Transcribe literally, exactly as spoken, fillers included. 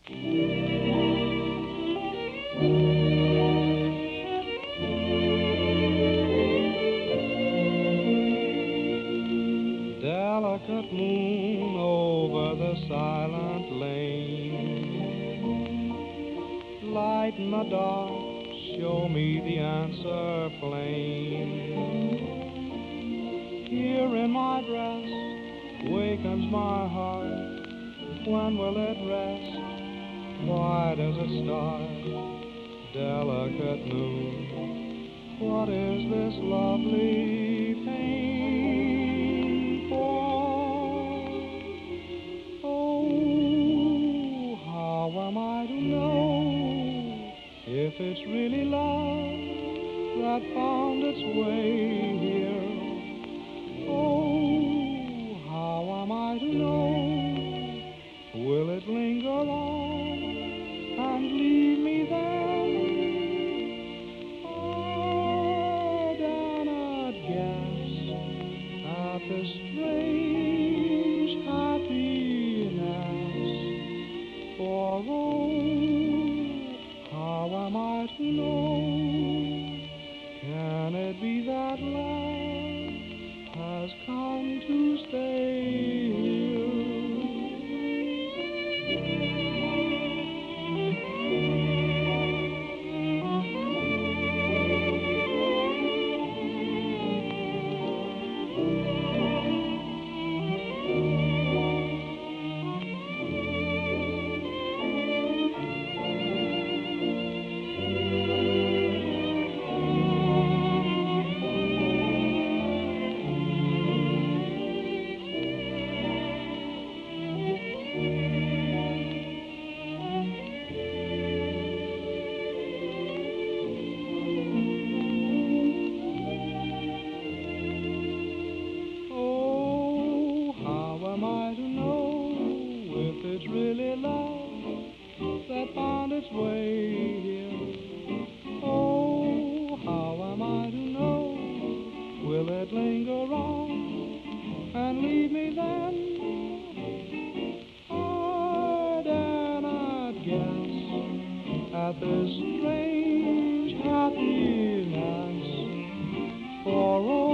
Delicate moon over the silent lane, lighten the dark, show me the answer plain. Here in my breast wakens my heart, when will it rest, white as a star? Delicate moon, what is this lovely pain for? Oh, how am I to know if it's really love that found its way here? Oh, how am I to know? Will it linger on and leave me then? I cannot guess at the strange happiness. For oh, how am I to know? Can it be that love has come to stay here? Oh, how am I to know if it's really love that found its way here? Oh, how am I to know? Will it linger on and leave me then? I dare not guess at this strange happiness. For